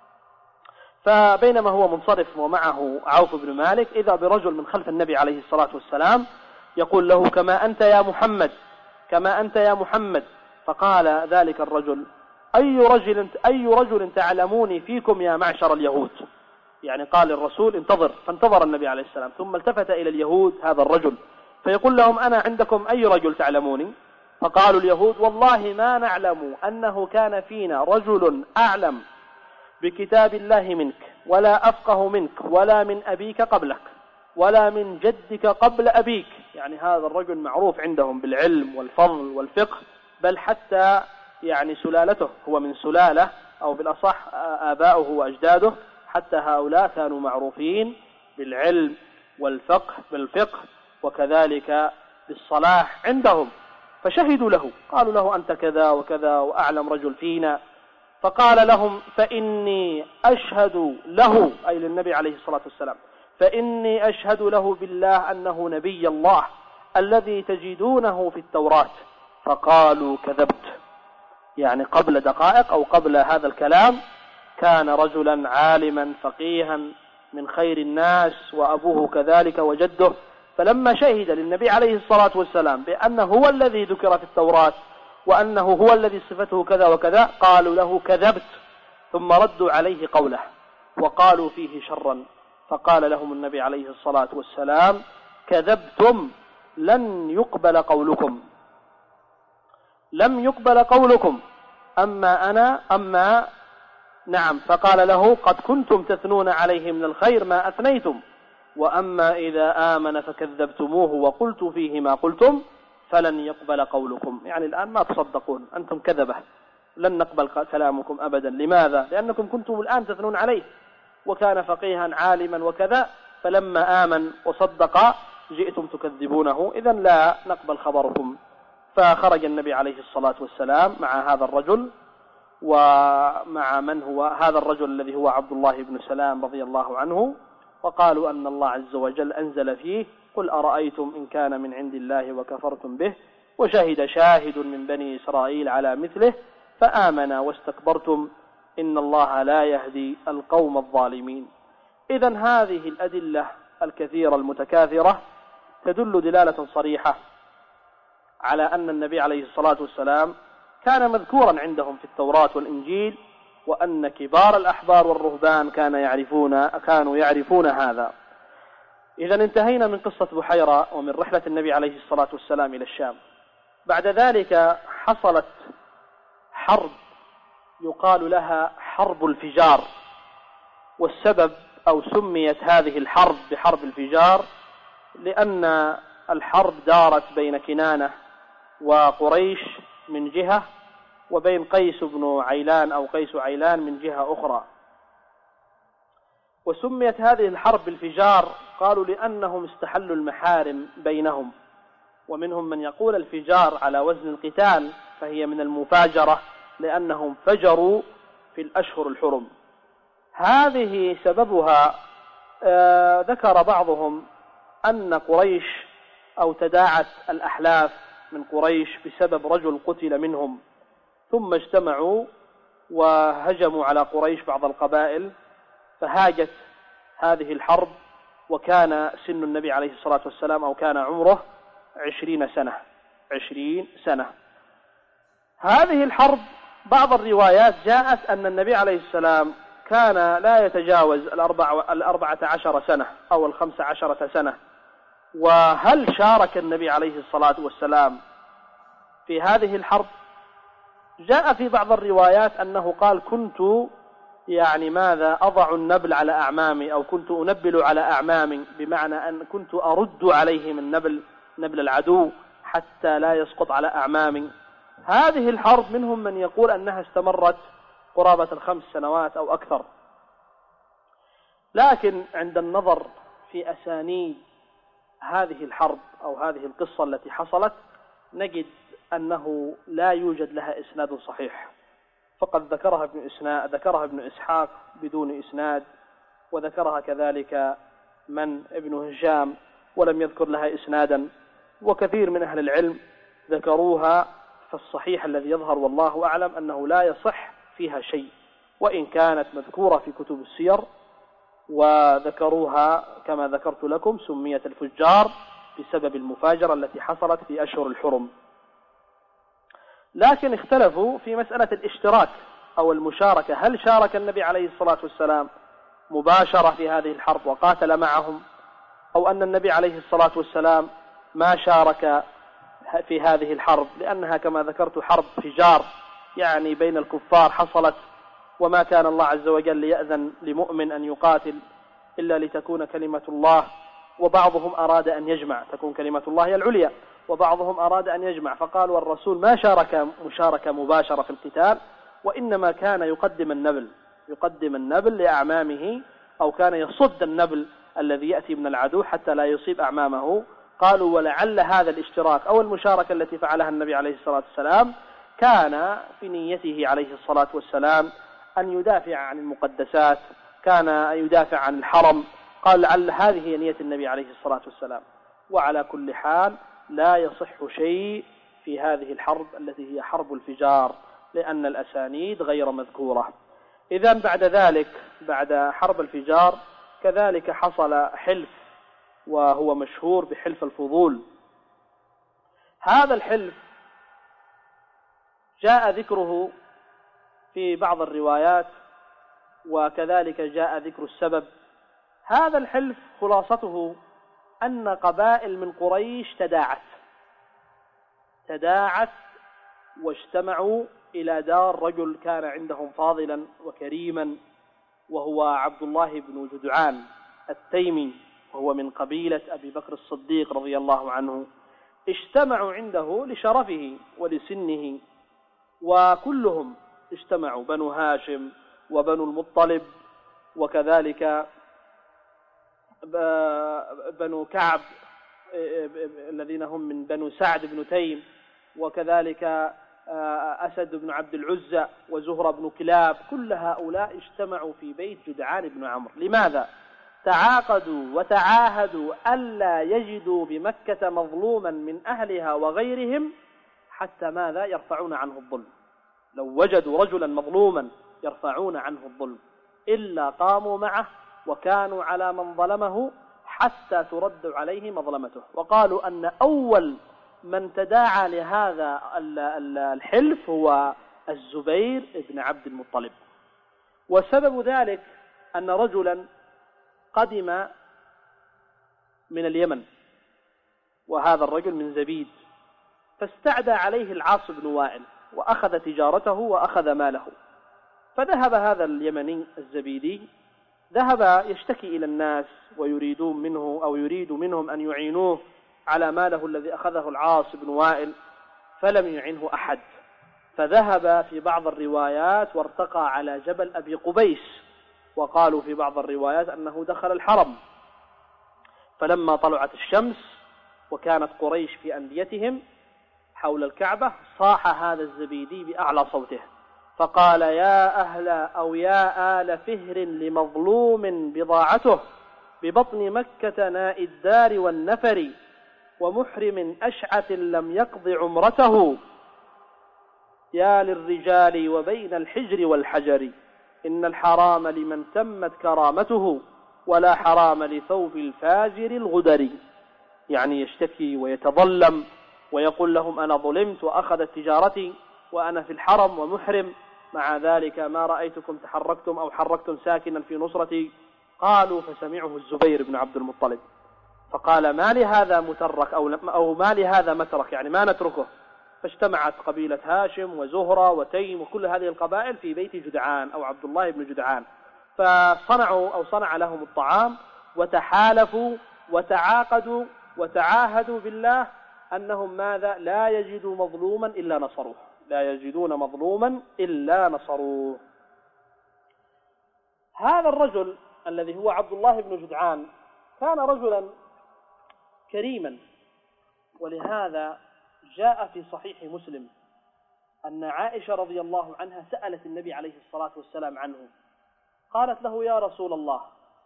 فبينما هو منصرف ومعه عوف بن مالك، إذا برجل من خلف النبي عليه الصلاة والسلام يقول له: كما أنت يا محمد، كما أنت يا محمد. فقال ذلك الرجل: أي رجل, أي رجل تعلموني فيكم يا معشر اليهود؟ يعني قال الرسول: انتظر. فانتظر النبي عليه السلام، ثم التفت إلى اليهود هذا الرجل فيقول لهم: أنا عندكم أي رجل تعلموني؟ فقالوا اليهود والله ما نعلم أنه كان فينا رجل أعلم بكتاب الله منك ولا أفقه منك ولا من أبيك قبلك ولا من جدك قبل أبيك. يعني هذا الرجل معروف عندهم بالعلم والفضل والفقه، بل حتى يعني سلالته هو من سلالة أو بالأصح آباؤه وأجداده، حتى هؤلاء كانوا معروفين بالعلم والفقه بالفقه وكذلك بالصلاح عندهم. فشهدوا له، قالوا له أنت كذا وكذا وأعلم رجل فينا. فقال لهم فإني أشهد له، أي للنبي عليه الصلاة والسلام، فإني أشهد له بالله أنه نبي الله الذي تجدونه في التوراة. فقالوا كذبت. يعني قبل دقائق أو قبل هذا الكلام كان رجلا عالما فقيها من خير الناس وأبوه كذلك وجده. فلما شهد للنبي عليه الصلاة والسلام بأنه هو الذي ذكر في التوراة وأنه هو الذي صفته كذا وكذا قالوا له كذبت، ثم ردوا عليه قوله وقالوا فيه شرا. فقال لهم النبي عليه الصلاة والسلام كذبتم، لن يقبل قولكم، لم يقبل قولكم، أما أنا أما نعم. فقال له قد كنتم تثنون عليه من الخير ما أثنيتم، وأما إذا آمن فكذبتموه وقلت فيه ما قلتم فلن يقبل قولكم. يعني الآن ما تصدقون، أنتم كذبة، لن نقبل كلامكم أبدا. لماذا؟ لأنكم كنتم الآن تثنون عليه وكان فقيها عالما وكذا، فلما آمن وصدق جئتم تكذبونه، إذن لا نقبل خبركم. فخرج النبي عليه الصلاة والسلام مع هذا الرجل ومع من هو هذا الرجل الذي هو عبد الله بن سلام رضي الله عنه، وقالوا أن الله عز وجل أنزل فيه قل أرأيتم إن كان من عند الله وكفرتم به وشهد شاهد من بني إسرائيل على مثله فآمن واستكبرتم إن الله لا يهدي القوم الظالمين. إذن هذه الأدلة الكثيرة المتكاثرة تدل دلالة صريحة على أن النبي عليه الصلاة والسلام كان مذكورا عندهم في التوراة والإنجيل، وأن كبار الأحبار والرهبان كان يعرفون كانوا يعرفون هذا. إذن انتهينا من قصة بحيرة ومن رحلة النبي عليه الصلاة والسلام إلى الشام. بعد ذلك حصلت حرب يقال لها حرب الفجار، والسبب أو سميت هذه الحرب بحرب الفجار لأن الحرب دارت بين كنانة وقريش من جهة، وبين قيس بن عيلان أو قيس عيلان من جهة أخرى. وسميت هذه الحرب بالفجار قالوا لأنهم استحلوا المحارم بينهم، ومنهم من يقول الفجار على وزن القتال، فهي من المفاجرة لأنهم فجروا في الأشهر الحرم. هذه سببها آه ذكر بعضهم أن قريش أو تداعت الأحلاف من قريش بسبب رجل قتل منهم، ثم اجتمعوا وهجموا على قريش بعض القبائل، فهاجت هذه الحرب. وكان سن النبي عليه الصلاة والسلام أو كان عمره عشرين سنة عشرين سنة. هذه الحرب بعض الروايات جاءت أن النبي عليه السلام كان لا يتجاوز الأربع الأربعة عشر سنة أو الخمس عشرة سنة. وهل شارك النبي عليه الصلاة والسلام في هذه الحرب؟ جاء في بعض الروايات أنه قال كنت يعني ماذا أضع النبل على أعمامي أو كنت أنبل على أعمامي، بمعنى أن كنت أرد عليهم النبل نبل العدو حتى لا يسقط على أعمامي. هذه الحرب منهم من يقول أنها استمرت قرابة الخمس سنوات أو أكثر، لكن عند النظر في أسانيد هذه الحرب أو هذه القصة التي حصلت نجد أنه لا يوجد لها إسناد صحيح، فقد ذكرها ابن إسناد ذكرها ابن إسحاق بدون إسناد، وذكرها كذلك من ابن هشام ولم يذكر لها إسنادا، وكثير من أهل العلم ذكروها. فالصحيح الذي يظهر والله أعلم أنه لا يصح فيها شيء، وإن كانت مذكورة في كتب السير وذكروها كما ذكرت لكم سميت الفجار بسبب المفاجرة التي حصلت في أشهر الحرم. لكن اختلفوا في مسألة الاشتراك أو المشاركة، هل شارك النبي عليه الصلاة والسلام مباشرة في هذه الحرب وقاتل معهم، أو أن النبي عليه الصلاة والسلام ما شارك في هذه الحرب، لأنها كما ذكرت حرب فجار يعني بين الكفار حصلت، وما كان الله عز وجل ليأذن لمؤمن أن يقاتل إلا لتكون كلمة الله، وبعضهم أراد أن يجمع، تكون كلمة الله هي العليا، وبعضهم أراد أن يجمع، فقال والرسول ما شارك مشاركة مباشرة في القتال، وإنما كان يقدم النبل يقدم النبل لأعمامه، أو كان يصد النبل الذي يأتي من العدو حتى لا يصيب أعمامه. قالوا ولعل هذا الاشتراك أو المشاركة التي فعلها النبي عليه الصلاة والسلام كان في نيته عليه الصلاة والسلام أن يدافع عن المقدسات، كان يدافع عن الحرم. قال لعل هذه هي نية النبي عليه الصلاة والسلام. وعلى كل حال لا يصح شيء في هذه الحرب التي هي حرب الفجار، لأن الأسانيد غير مذكورة. إذن بعد ذلك بعد حرب الفجار كذلك حصل حلف، وهو مشهور بحلف الفضول. هذا الحلف جاء ذكره في بعض الروايات، وكذلك جاء ذكر السبب. هذا الحلف خلاصته أن قبائل من قريش تداعت تداعت واجتمعوا إلى دار رجل كان عندهم فاضلا وكريما، وهو عبد الله بن جدعان التيمي، وهو من قبيلة أبي بكر الصديق رضي الله عنه. اجتمعوا عنده لشرفه ولسنه، وكلهم اجتمعوا، بنو هاشم وبنو المطلب، وكذلك بنو كعب الذين هم من بنو سعد بن تيم، وكذلك أسد بن عبد العزى وزهرة بن كلاب. كل هؤلاء اجتمعوا في بيت جدعان بن عمرو. لماذا؟ تعاقدوا وتعاهدوا ألا يجدوا بمكة مظلوما من أهلها وغيرهم حتى ماذا؟ يرفعون عنه الظلم. لو وجدوا رجلا مظلوما يرفعون عنه الظلم، إلا قاموا معه وكانوا على من ظلمه حتى ترد عليه مظلمته. وقالوا أن أول من تداعى لهذا الحلف هو الزبير بن عبد المطلب. وسبب ذلك أن رجلا قدم من اليمن، وهذا الرجل من زبيد، فاستعدى عليه العاص بن وائل وأخذ تجارته وأخذ ماله. فذهب هذا اليمني الزبيدي ذهب يشتكي إلى الناس ويريدون منه أو يريد منهم أن يعينوه على ماله الذي أخذه العاص بن وائل، فلم يعنه أحد. فذهب في بعض الروايات وارتقى على جبل أبي قبيس، وقالوا في بعض الروايات أنه دخل الحرم. فلما طلعت الشمس وكانت قريش في أنديتهم حول الكعبة صاح هذا الزبيدي بأعلى صوته فقال: يا أهل أو يا آل فهر لمظلوم بضاعته ببطن مكة ناء الدار والنفر، ومحرم أشعث لم يقض عمرته، يا للرجال وبين الحجر والحجر، إن الحرام لمن تمت كرامته ولا حرام لثوب الفاجر الغدر. يعني يشتكي ويتظلم ويقول لهم: أنا ظلمت وأخذت تجارتي وأنا في الحرم ومحرم، مع ذلك ما رأيتكم تحركتم أو حركتم ساكنا في نصرتي. قالوا: فسمعه الزبير بن عبد المطلب فقال: ما لهذا مترك أو, أو ما لهذا مترك، يعني ما نتركه. فاجتمعت قبيلة هاشم وزهرة وتيم وكل هذه القبائل في بيت جدعان أو عبد الله بن جدعان، فصنعوا أو صنع لهم الطعام وتحالفوا وتعاقدوا وتعاهدوا بالله أنهم ماذا؟ لا يجدوا مظلوما إلا نصروه، لا يجدون مظلوما إلا نصروه. هذا الرجل الذي هو عبد الله بن جدعان كان رجلا كريما، ولهذا جاء في صحيح مسلم أن عائشة رضي الله عنها سألت النبي عليه الصلاة والسلام عنه، قالت له: يا رسول الله،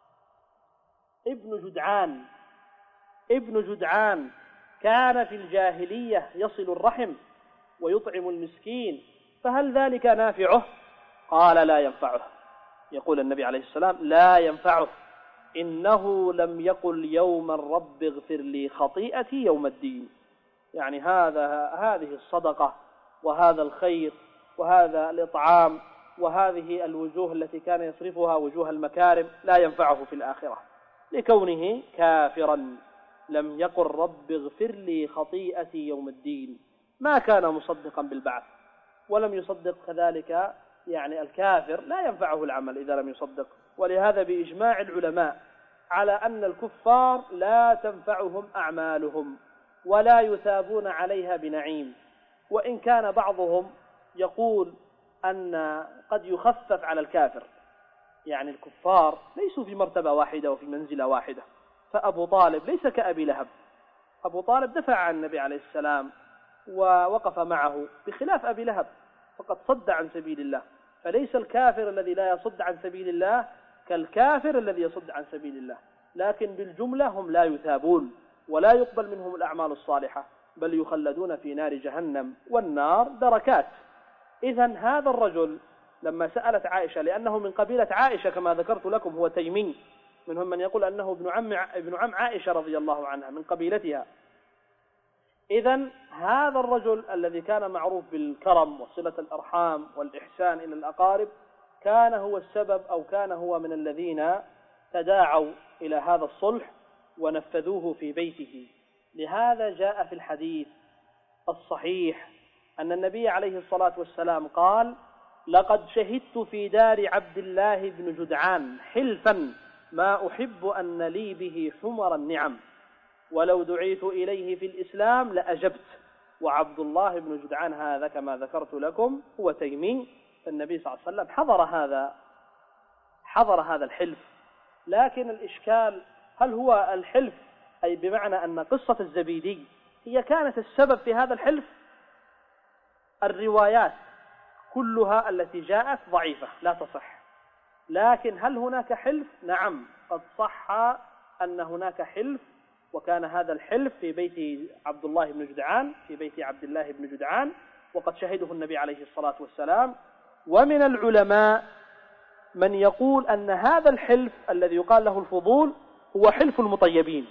ابن جدعان ابن جدعان كان في الجاهلية يصل الرحم ويطعم المسكين، فهل ذلك نافعه؟ قال: لا ينفعه. يقول النبي عليه السلام: لا ينفعه، إنه لم يقل يوم الرب اغفر لي خطيئتي يوم الدين. يعني هذا هذه الصدقة وهذا الخير وهذا الإطعام وهذه الوجوه التي كان يصرفها وجوه المكارم لا ينفعه في الآخرة، لكونه كافرا لم يقل رب اغفر لي خطيئتي يوم الدين، ما كان مصدقا بالبعث، ولم يصدق كذلك يعني الكافر لا ينفعه العمل إذا لم يصدق. ولهذا بإجماع العلماء على أن الكفار لا تنفعهم أعمالهم ولا يثابون عليها بنعيم، وإن كان بعضهم يقول أن قد يخفف على الكافر، يعني الكفار ليسوا في مرتبة واحدة وفي منزلة واحدة. فأبو طالب ليس كأبي لهب، أبو طالب دفع عن النبي عليه السلام ووقف معه، بخلاف أبي لهب فقد صد عن سبيل الله. فليس الكافر الذي لا يصد عن سبيل الله كالكافر الذي يصد عن سبيل الله، لكن بالجملة هم لا يثابون ولا يقبل منهم الأعمال الصالحة، بل يخلدون في نار جهنم، والنار دركات. إذن هذا الرجل لما سألت عائشة، لأنه من قبيلة عائشة كما ذكرت لكم، هو تيمي، منهم من يقول أنه ابن عم ابن عم عائشة رضي الله عنها من قبيلتها. إذن هذا الرجل الذي كان معروف بالكرم وصلة الأرحام والإحسان إلى الأقارب كان هو السبب، أو كان هو من الذين تداعوا إلى هذا الصلح ونفذوه في بيته. لهذا جاء في الحديث الصحيح أن النبي عليه الصلاة والسلام قال: لقد شهدت في دار عبد الله بن جدعان حلفا ما أحب أن لي به حمر النعم، ولو دعيت إليه في الإسلام لأجبت. وعبد الله بن جدعان هذا كما ذكرت لكم هو تيمي، فالنبي صلى الله عليه وسلم حضر هذا حضر هذا الحلف. لكن الإشكال هل هو الحلف أي بمعنى أن قصة الزبيدي هي كانت السبب في هذا الحلف؟ الروايات كلها التي جاءت ضعيفة لا تصح، لكن هل هناك حلف؟ نعم، قد صح أن هناك حلف، وكان هذا الحلف في بيت عبد الله بن جدعان في بيت عبد الله بن جدعان، وقد شهده النبي عليه الصلاة والسلام. ومن العلماء من يقول أن هذا الحلف الذي يقال له الفضول هو حلف المطيبين،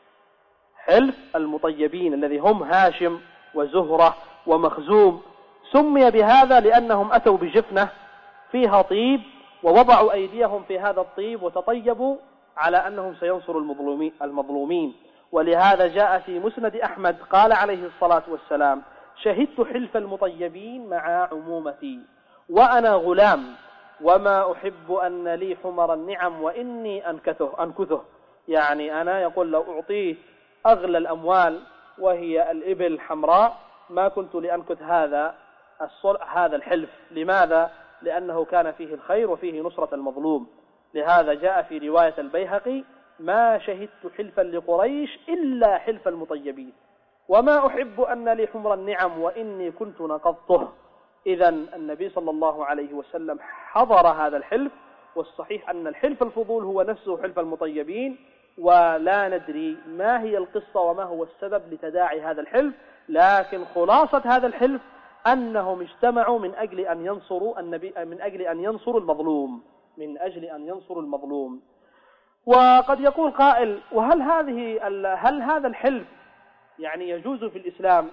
حلف المطيبين الذي هم هاشم وزهرة ومخزوم، سمي بهذا لأنهم أتوا بجفنة فيها طيب ووضعوا أيديهم في هذا الطيب وتطيبوا على أنهم سينصروا المظلومين. ولهذا جاء في مسند أحمد قال عليه الصلاة والسلام: شهدت حلف المطيبين مع عمومتي وأنا غلام، وما أحب أن لي حمر النعم وإني أنكثه أنكثه يعني أنا يقول لو أعطيت أغلى الأموال وهي الإبل الحمراء ما كنت لأنكث هذا هذا الحلف. لماذا؟ لأنه كان فيه الخير وفيه نصرة المظلوم. لهذا جاء في رواية البيهقي: ما شهدت حلفا لقريش إلا حلف المطيبين، وما أحب أن لي حمر النعم وإني كنت نقضته. إذن النبي صلى الله عليه وسلم حضر هذا الحلف، والصحيح أن الحلف الفضول هو نفسه حلف المطيبين، ولا ندري ما هي القصة وما هو السبب لتداعي هذا الحلف، لكن خلاصة هذا الحلف أنهم اجتمعوا من أجل أن ينصروا النبي من أجل أن ينصروا المظلوم من أجل أن ينصروا المظلوم. وقد يقول قائل: وهل هذه هل هذا الحلف يعني يجوز في الإسلام؟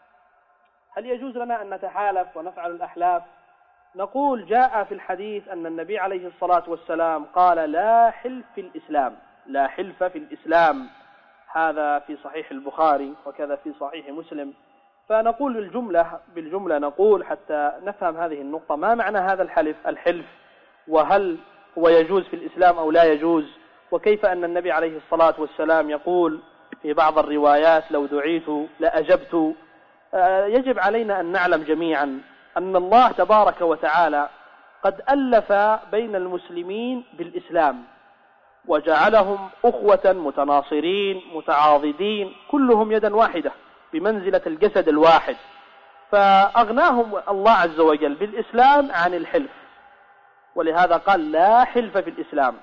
هل يجوز لنا أن نتحالف ونفعل الأحلاف؟ نقول: جاء في الحديث أن النبي عليه الصلاة والسلام قال: لا حلف في الإسلام، لا حلف في الإسلام. هذا في صحيح البخاري وكذا في صحيح مسلم. فنقول بالجملة بالجملة نقول حتى نفهم هذه النقطة: ما معنى هذا الحلف الحلف وهل هو يجوز في الإسلام أو لا يجوز؟ وكيف أن النبي عليه الصلاة والسلام يقول في بعض الروايات: لو دعيت لأجبت. يجب علينا أن نعلم جميعا أن الله تبارك وتعالى قد ألف بين المسلمين بالإسلام وجعلهم أخوة متناصرين متعاضدين كلهم يدا واحدة بمنزلة الجسد الواحد، فأغناهم الله عز وجل بالإسلام عن الحلف، ولهذا قال: لا حلف في الإسلام.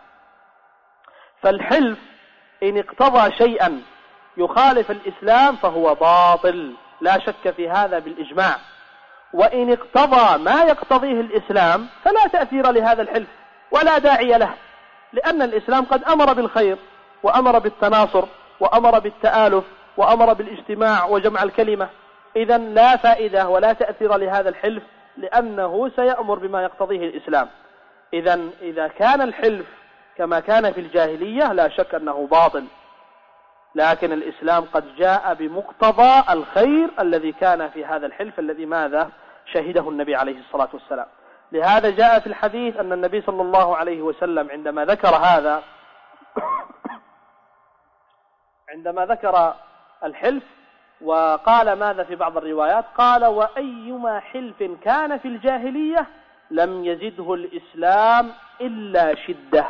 فالحلف إن اقتضى شيئا يخالف الإسلام فهو باطل، لا شك في هذا بالإجماع. وإن اقتضى ما يقتضيه الإسلام فلا تأثير لهذا الحلف ولا داعي له، لأن الإسلام قد أمر بالخير وأمر بالتناصر وأمر بالتآلف وأمر بالاجتماع وجمع الكلمة. إذن لا فائدة ولا تأثير لهذا الحلف، لأنه سيأمر بما يقتضيه الإسلام. إذن إذا كان الحلف كما كان في الجاهلية لا شك أنه باطل. لكن الإسلام قد جاء بمقتضى الخير الذي كان في هذا الحلف الذي ماذا شهده النبي عليه الصلاة والسلام. لهذا جاء في الحديث أن النبي صلى الله عليه وسلم عندما ذكر هذا عندما ذكر الحلف وقال ماذا في بعض الروايات، قال: وأيما حلف كان في الجاهلية لم يزده الإسلام إلا شدة.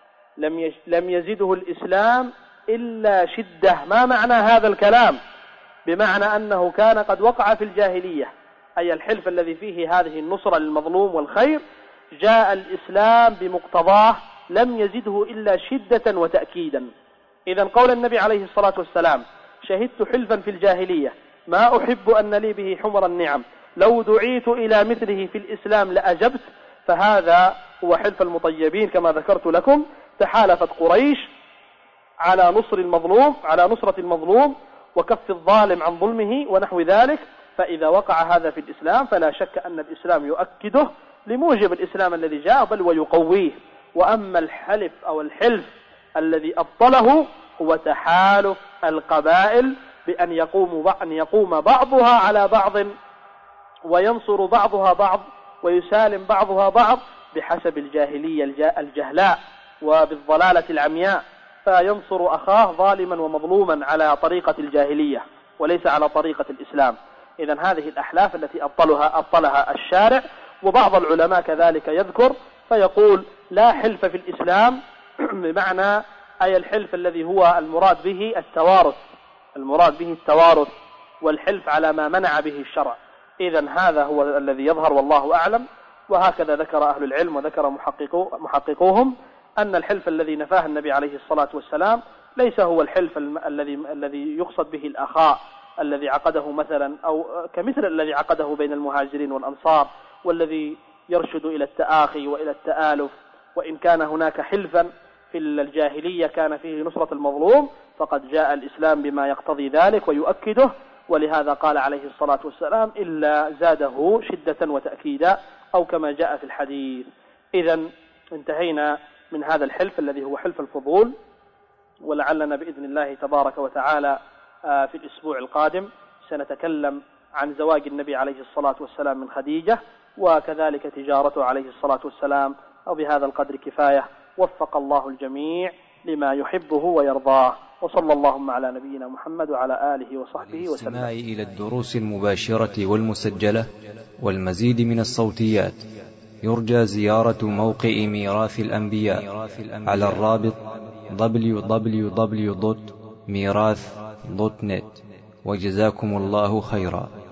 لم لم يزده الإسلام إلا شدة. ما معنى هذا الكلام؟ بمعنى أنه كان قد وقع في الجاهلية، أي الحلف الذي فيه هذه النصرة للمظلوم والخير، جاء الإسلام بمقتضاه لم يزده إلا شدة وتأكيدا. إذن قول النبي عليه الصلاة والسلام: شهدت حلفا في الجاهلية ما أحب أن لي به حمر النعم، لو دعيت إلى مثله في الإسلام لأجبت، فهذا هو حلف المطيبين كما ذكرت لكم. تحالفت قريش على نصر المظلوم على نصرة المظلوم وكف الظالم عن ظلمه ونحو ذلك، فإذا وقع هذا في الإسلام فلا شك أن الإسلام يؤكده لموجب الإسلام الذي جاء، بل ويقويه. وأما الحلف أو الحلف الذي أبطله هو تحالف القبائل بأن يقوم أن يقوم بعضها على بعض وينصر بعضها بعض ويسالم بعضها بعض بحسب الجاهلية الجهلاء وبالضلالة العمياء، فينصر أخاه ظالما ومظلوما على طريقة الجاهلية وليس على طريقة الإسلام. إذن هذه الأحلاف التي أبطلها أبطلها الشارع. وبعض العلماء كذلك يذكر فيقول: لا حلف في الإسلام، بمعنى أي الحلف الذي هو المراد به التوارث المراد به التوارث والحلف على ما منع به الشرع. إذن هذا هو الذي يظهر والله أعلم. وهكذا ذكر أهل العلم وذكر محققو محققوهم أن الحلف الذي نفاه النبي عليه الصلاة والسلام ليس هو الحلف الذي الذي يقصد به الأخاء الذي عقده مثلا، أو كمثل الذي عقده بين المهاجرين والأنصار، والذي يرشد إلى التآخي وإلى التآلف. وإن كان هناك حلفا في الجاهلية كان فيه نصرة المظلوم، فقد جاء الإسلام بما يقتضي ذلك ويؤكده، ولهذا قال عليه الصلاة والسلام: إلا زاده شدة وتأكيدا، أو كما جاء في الحديث. إذن انتهينا من هذا الحلف الذي هو حلف الفضول، ولعلنا بإذن الله تبارك وتعالى في الأسبوع القادم سنتكلم عن زواج النبي عليه الصلاة والسلام من خديجة، وكذلك تجارته عليه الصلاة والسلام. وبهذا القدر كفاية، وفق الله الجميع لما يحبه ويرضاه، وصلى اللهم على نبينا محمد وعلى آله وصحبه وسلم. الاستماع إلى الدروس المباشرة والمسجلة والمزيد من الصوتيات يرجى زيارة موقع ميراث الأنبياء على الرابط دبليو دبليو دبليو دوت ميراث دوت نت. وجزاكم الله خيرا.